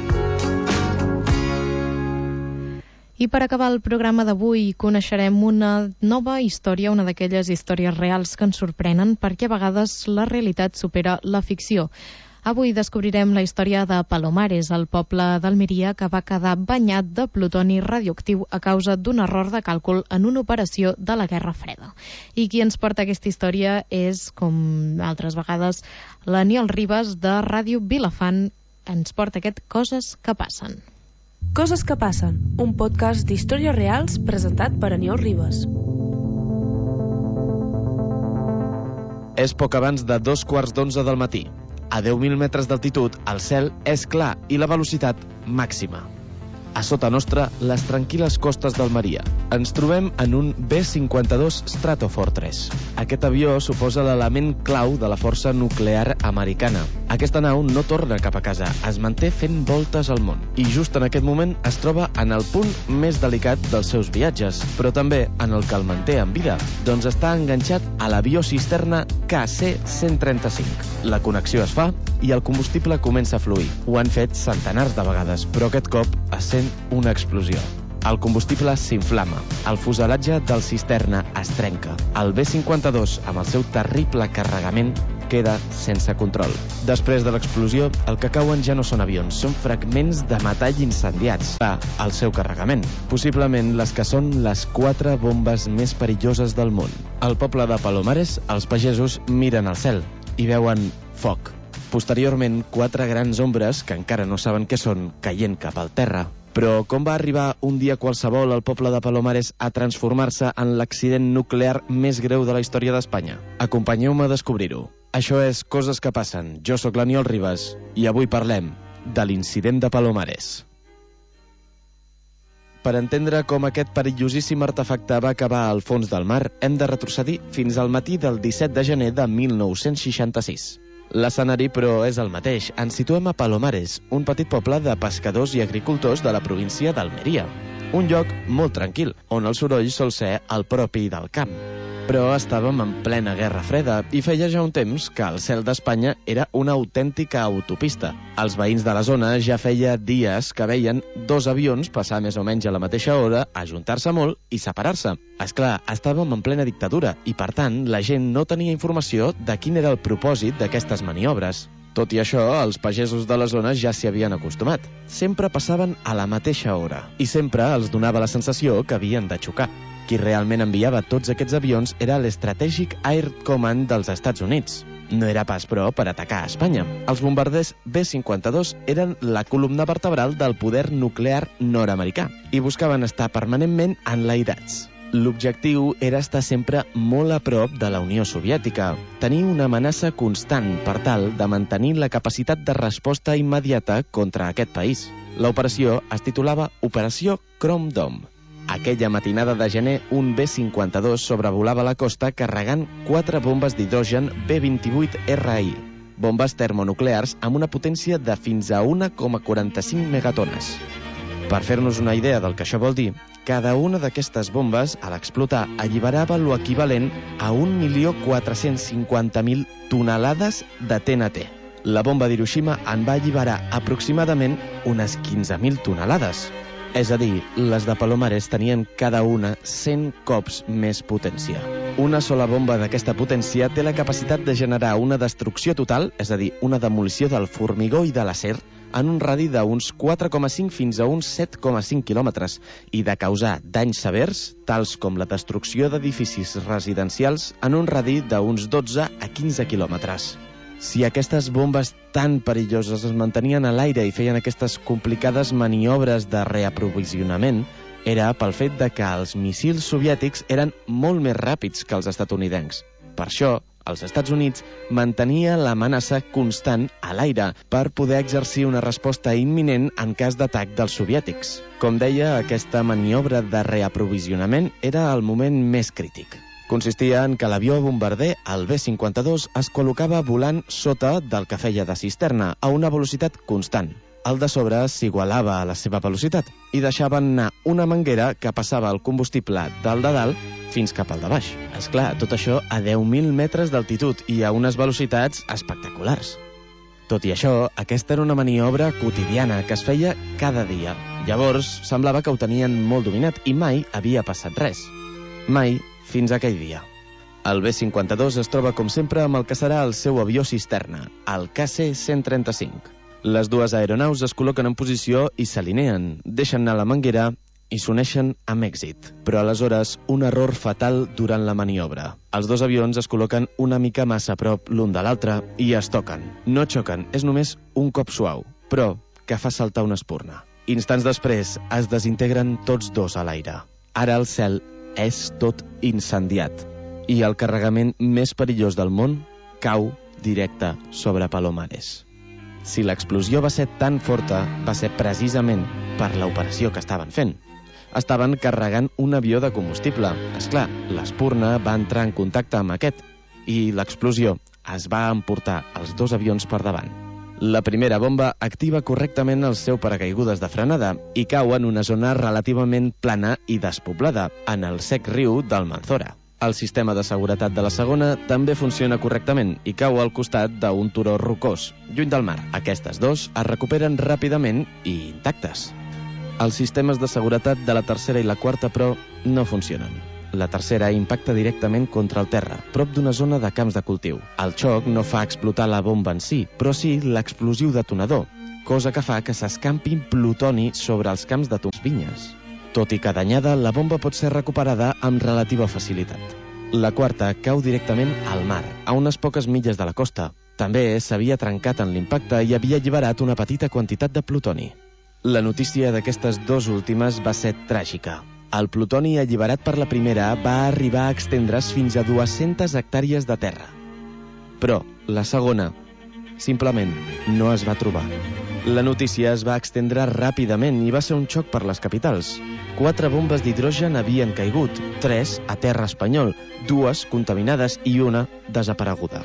I per acabar el programa d'avui coneixerem una nova història, una d'aquelles històries reals que ens sorprenen perquè a vegades la realitat supera la ficció. Avui descobrirem la història de Palomares, el poble d'Almeria que va quedar banyat de plutoni radioactiu a causa d'un error de càlcul en una operació de la Guerra Freda. I qui ens porta aquesta història és, com altres vegades, l'Aniol Ribas de Ràdio Vilafant. Ens porta aquest Coses que passen. Coses que passen, un podcast d'històries reals presentat per Aniol Ribas. És poc abans de 2:15 del matí. A 10.000 metres d'altitud, el cel és clar i la velocitat màxima. A sota nostra, les tranquil·les costes d'Almeria. Ens trobem en un B-52 Stratofortress. Aquest avió suposa l'element clau de la força nuclear americana. Aquesta nau no torna cap a casa, es manté fent voltes al món. I just en aquest moment es troba en el punt més delicat dels seus viatges, però també en el que el manté en vida, doncs està enganxat a l'avió cisterna KC-135. La connexió es fa i el combustible comença a fluir. Ho han fet centenars de vegades, però aquest cop es sent una explosió. El combustible s'inflama, el fuselatge del cisterna es trenca. El B-52, amb el seu terrible carregament, queda sense control. Després de l'explosió, el que cauen ja no són avions, són fragments de metall incendiats. El seu carregament. Possiblement les que són les 4 bombes més perilloses del món. Al poble de Palomares, els pagesos miren al cel i veuen foc. Posteriorment, 4 grans ombres, que encara no saben què són, caient cap al terra. Però com va arribar un dia qualsevol al poble de Palomares a transformar-se en l'accident nuclear més greu de la història d'Espanya? Acompanyeu-me a descobrir-ho. Això és Coses que passen. Jo sóc l'Aniol Ribas i avui parlem de l'incident de Palomares. Per entendre com aquest perillosíssim artefacte va acabar al fons del mar, hem de retrocedir fins al matí del 17 de gener de 1966. L'escenari, però, és el mateix. Ens situem a Palomares, un petit poble de pescadors i agricultors de la província d'Almeria. Un lloc molt tranquil, on el soroll sol ser el propi del camp. Però estàvem en plena Guerra Freda i feia ja un temps que el cel d'Espanya era una autèntica autopista. Els veïns de la zona ja feia dies que veien 2 avions passar més o menys a la mateixa hora, ajuntar-se molt i separar-se. Esclar, estàvem en plena dictadura i, per tant, la gent no tenia informació de quin era el propòsit d'aquestes maniobres. Tot i això, els pagesos de la zona ja s'hi havien acostumat. Sempre passaven a la mateixa hora i sempre els donava la sensació que havien de xocar. Qui realment enviava tots aquests avions era l'Strategic Air Command dels Estats Units. No era pas, però, per atacar a Espanya. Els bombarders B-52 eren la columna vertebral del poder nuclear nord-americà i buscaven estar permanentment enlairats. L'objectiu era estar sempre molt a prop de la Unió Soviètica, tenir una amenaça constant per tal de mantenir la capacitat de resposta immediata contra aquest país. L'operació es titulava Operació Chrome Dome. Aquella matinada de gener, un B-52 sobrevolava la costa carregant 4 bombes d'hidrogen B-28RI, bombes termonuclears amb una potència de fins a 1,45 megatones. Per fer-nos una idea del que això vol dir, cada una d'aquestes bombes, a l'explotar, alliberava l'equivalent a 1.450.000 tonelades de TNT. La bomba d'Hiroshima en va alliberar aproximadament unes 15.000 tonelades. És a dir, les de Palomares tenien cada una 100 cops més potència. Una sola bomba d'aquesta potència té la capacitat de generar una destrucció total, és a dir, una demolició del formigó i de l'acer, en un radi d'uns 4,5 fins a uns 7,5 quilòmetres i de causar danys severs, tals com la destrucció d'edificis residencials, en un radi d'uns 12 a 15 quilòmetres. Si aquestes bombes tan perilloses es mantenien a l'aire i feien aquestes complicades maniobres de reaprovisionament, era pel fet de que els míssils soviètics eren molt més ràpids que els estatunidencs. Per això, els Estats Units mantenia l'amenaça constant a l'aire per poder exercir una resposta imminent en cas d'atac dels soviètics. Com deia, aquesta maniobra de reaprovisionament era el moment més crític. Consistia en que l'avió bombarder, el B-52, es col·locava volant sota del que feia de cisterna, a una velocitat constant. El de sobre s'igualava a la seva velocitat i deixaven anar una manguera que passava el combustible del de dalt fins cap al de baix. Esclar, tot això a 10.000 metres d'altitud i a unes velocitats espectaculars. Tot i això, aquesta era una maniobra quotidiana que es feia cada dia. Llavors, semblava que ho tenien molt dominat i mai havia passat res. Mai fins aquell dia. El B-52 es troba, com sempre, amb el que serà el seu avió cisterna, el KC-135. Les dues aeronaus es col·loquen en posició i s'alineen, deixen anar la manguera i s'uneixen amb èxit. Però aleshores, un error fatal durant la maniobra. Els dos avions es col·loquen una mica massa a prop l'un de l'altre i es toquen. No xoquen, és només un cop suau, però que fa saltar una espurna. Instants després, es desintegren tots dos a l'aire. Ara el cel és tot incendiat i el carregament més perillós del món cau directe sobre Palomares. Si l'explosió va ser tan forta, va ser precisament per l'operació que estaven fent. Estaven carregant un avió de combustible. Esclar, l'espurna va entrar en contacte amb aquest i l'explosió es va emportar els dos avions per davant. La primera bomba activa correctament el seu paracaigudes de frenada i cau en una zona relativament plana i despoblada, en el sec riu del Manzora. El sistema de seguretat de la segona també funciona correctament i cau al costat d'un turó rocós, lluny del mar. Aquestes dos es recuperen ràpidament i intactes. Els sistemes de seguretat de la tercera i la quarta, però, no funcionen. La tercera impacta directament contra el terra, prop d'una zona de camps de cultiu. El xoc no fa explotar la bomba en si, però sí l'explosiu detonador, cosa que fa que s'escampi plutoni sobre els camps de vinyes. Tot i que danyada, la bomba pot ser recuperada amb relativa facilitat. La quarta cau directament al mar, a unes poques milles de la costa. També s'havia trencat en l'impacte i havia alliberat una petita quantitat de plutoni. La notícia d'aquestes dues últimes va ser tràgica. El plutoni alliberat per la primera va arribar a extendre's fins a 200 hectàrees de terra. Però la segona simplement no es va trobar. La notícia es va extendre ràpidament i va ser un xoc per les capitals. 4 bombes d'hidrogen havien caigut, 3 a terra espanyol, 2 contaminades i una desapareguda.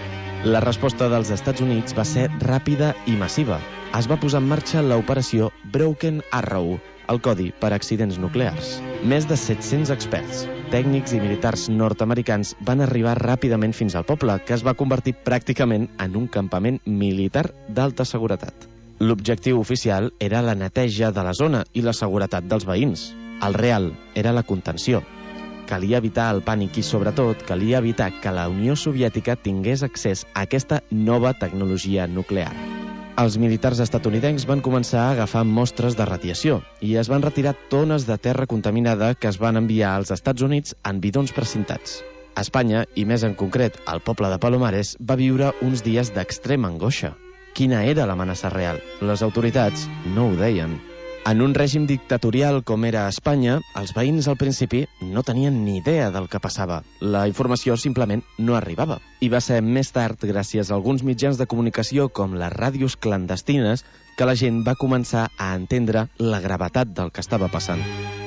La resposta dels Estats Units va ser ràpida i massiva. Es va posar en marxa l'operació Broken Arrow, el codi per accidents nuclears. Més de 700 experts, tècnics i militars nord-americans van arribar ràpidament fins al poble, que es va convertir pràcticament en un campament militar d'alta seguretat. L'objectiu oficial era la neteja de la zona i la seguretat dels veïns. El real era la contenció. Calia evitar el pànic i, sobretot, calia evitar que la Unió Soviètica tingués accés a aquesta nova tecnologia nuclear. Els militars estatunidencs van començar a agafar mostres de radiació i es van retirar tones de terra contaminada que es van enviar als Estats Units en bidons precintats. Espanya, i més en concret el poble de Palomares, va viure uns dies d'extrema angoixa. Quina era l'amenaça real? Les autoritats no ho deien. En un règim dictatorial com era Espanya, els veïns al principi no tenien ni idea del que passava. La informació simplement no arribava. I va ser més tard, gràcies a alguns mitjans de comunicació com les ràdios clandestines, que la gent va començar a entendre la gravetat del que estava passant.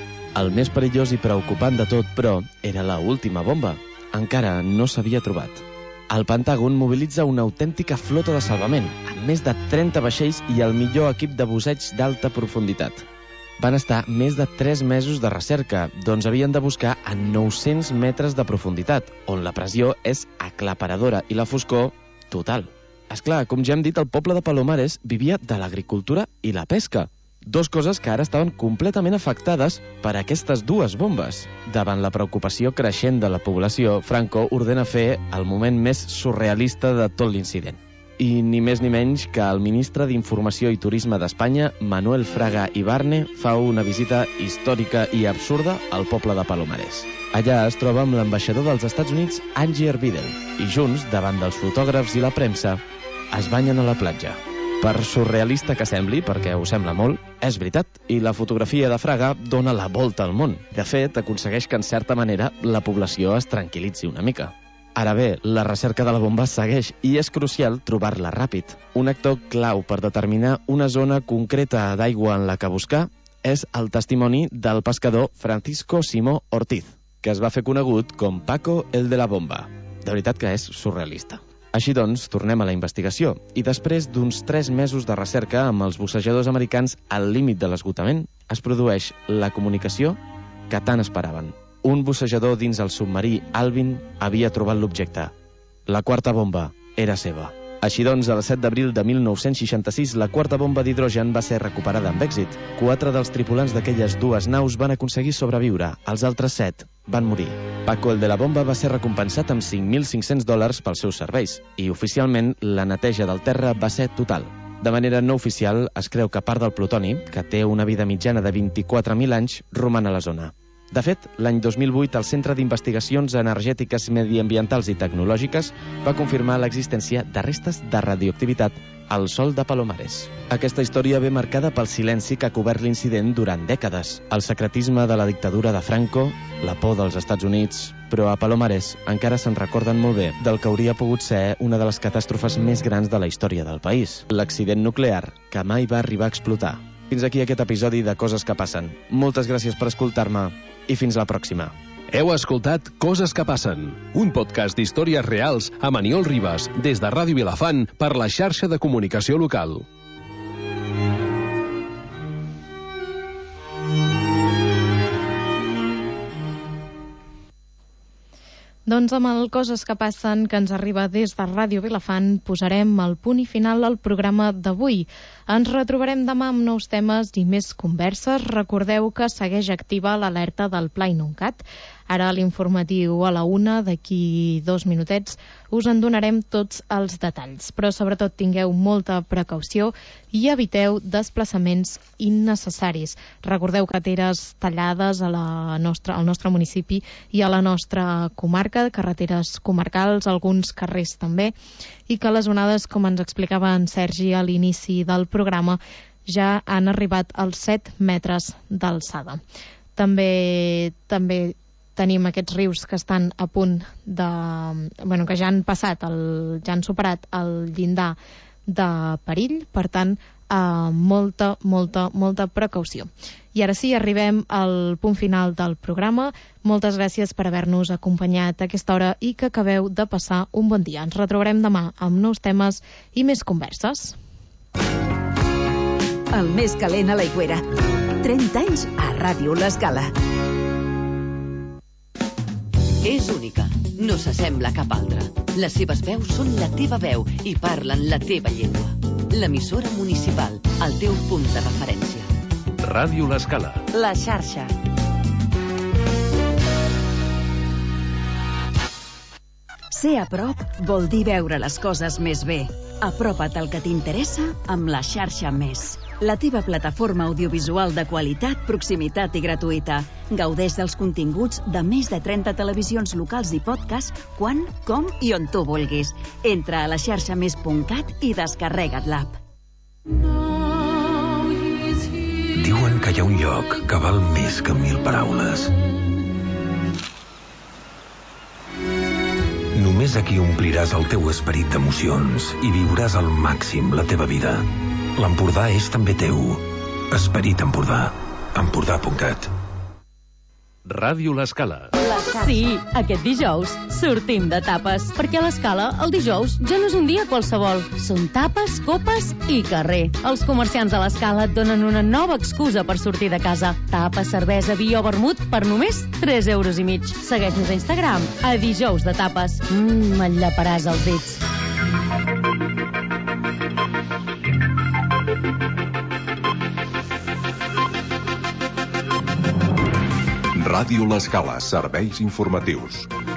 El més perillós i preocupant de tot, però, era l'última bomba. Encara no s'havia trobat. El Pentàgon mobilitza una autèntica flota de salvament, amb més de 30 vaixells i el millor equip de busseig d'alta profunditat. Van estar més de 3 mesos de recerca, doncs havien de buscar a 900 metres de profunditat, on la pressió és aclaparadora i la foscor total. Esclar, com ja hem dit, el poble de Palomares vivia de l'agricultura i la pesca, dos coses que ara estaven completament afectades per aquestes dues bombes. Davant la preocupació creixent de la població, Franco ordena fer el moment més surrealista de tot l'incident. I ni més ni menys que el ministre d'Informació i Turisme d'Espanya, Manuel Fraga Ibarne, fa una visita històrica i absurda al poble de Palomares. Allà es troba amb l'ambaixador dels Estats Units, Angie Ervidel, i junts, davant dels fotògrafs i la premsa, es banyen a la platja. Per surrealista que sembli, perquè ho sembla molt, és veritat, i la fotografia de Fraga dona la volta al món. De fet, aconsegueix que, en certa manera, la població es tranquil·litzi una mica. Ara bé, la recerca de la bomba segueix i és crucial trobar-la ràpid. Un actor clau per determinar una zona concreta d'aigua en la que buscar és el testimoni del pescador Francisco Simó Ortiz, que es va fer conegut com Paco el de la bomba. De veritat que és surrealista. Així doncs, tornem a la investigació, i després d'uns 3 mesos de recerca amb els bussejadors americans al límit de l'esgotament, es produeix la comunicació que tant esperaven. Un bussejador dins el submarí Alvin havia trobat l'objecte. La quarta bomba era seva. Així doncs, el 7 d'abril de 1966, la quarta bomba d'hidrogen va ser recuperada amb èxit. 4 dels tripulants d'aquelles dues naus van aconseguir sobreviure. Els altres 7 van morir. Paco el de la bomba va ser recompensat amb $5.500 pels seus serveis i oficialment la neteja del terra va ser total. De manera no oficial, es creu que part del plutoni, que té una vida mitjana de 24.000 anys, roman a la zona. De fet, l'any 2008, el Centre d'Investigacions Energètiques Mediambientals i Tecnològiques va confirmar l'existència de restes de radioactivitat al sòl de Palomares. Aquesta història ve marcada pel silenci que ha cobert l'incident durant dècades, el secretisme de la dictadura de Franco, la por dels Estats Units, però a Palomares encara se'n recorden molt bé del que hauria pogut ser una de les catàstrofes més grans de la història del país, l'accident nuclear que mai va arribar a explotar. Fins aquí aquest episodi de Coses que passen. Moltes gràcies per escoltar-me i fins la pròxima. Heu escoltat Coses que passen, un podcast d'històries reals amb Aniol Ribas, des de Ràdio Vilafant per la xarxa de comunicació local. Doncs amb el Coses que passen que ens arriba des de Ràdio Vilafant posarem el punt i final al programa d'avui. Ens retrobarem demà amb nous temes i més converses. Recordeu que segueix activa l'alerta del Pla Inuncat. Ara a l'informatiu a la 1, d'aquí 2 minutets, us en donarem tots els detalls. Però sobretot tingueu molta precaució i eviteu desplaçaments innecessaris. Recordeu carreteres tallades al nostre municipi i a la nostra comarca, carreteres comarcals, alguns carrers també, i que les onades, com ens explicava en Sergi a l'inici del programa, ja han arribat als 7 metres d'alçada. També tenim aquests rius que estan a punt de... que ja han passat, ja han superat el llindar de perill, per tant, molta precaució. I ara sí, arribem al punt final del programa. Moltes gràcies per haver-nos acompanyat a aquesta hora i que acabeu de passar un bon dia. Ens retrobarem demà amb nous temes i més converses. El més calent a l'Aigüera. 30 anys a Ràdio L'Escala. És única, no s'assembla a cap altra. Les seves veus són la teva veu i parlen la teva llengua. L'emissora municipal, el teu punt de referència. Ràdio L'Escala. La xarxa. Ser a prop vol dir veure les coses més bé. Apropa't al que t'interessa amb la xarxa Més. La teva plataforma audiovisual de qualitat, proximitat i gratuïta. Gaudeix dels continguts de més de 30 televisions locals i podcast quan, com i on tu vulguis. Entra a laxarxamés.cat i descarrega't l'app. Diuen que hi ha un lloc que val més que 1000 paraules. Només aquí ompliràs el teu esperit d'emocions i viuràs al màxim la teva vida. L'Empordà és també teu. Esperit Empordà. Empordà.cat. Ràdio L'Escala. Sí, aquest dijous sortim de tapes, perquè a l'Escala el dijous ja no és un dia qualsevol. Són tapes, copes i carrer. Els comerciants de l'Escala et donen una nova excusa per sortir de casa. Tapes, cervesa, vi o vermut per només 3,5 €. Segueix-nos a Instagram, a Dijous de Tapes. Et llaparàs els dits. Ràdio L'Escala, serveis informatius.